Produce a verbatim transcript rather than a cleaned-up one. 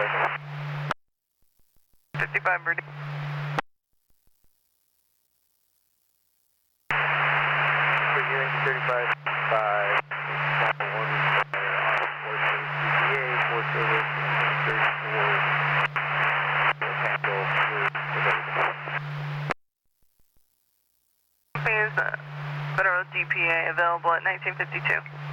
fifty-five, Birdie. thirty-five, five, one, on four service G P A, four service, thirty-four, handle, Is uh, Federal D P A available at nineteen fifty-two?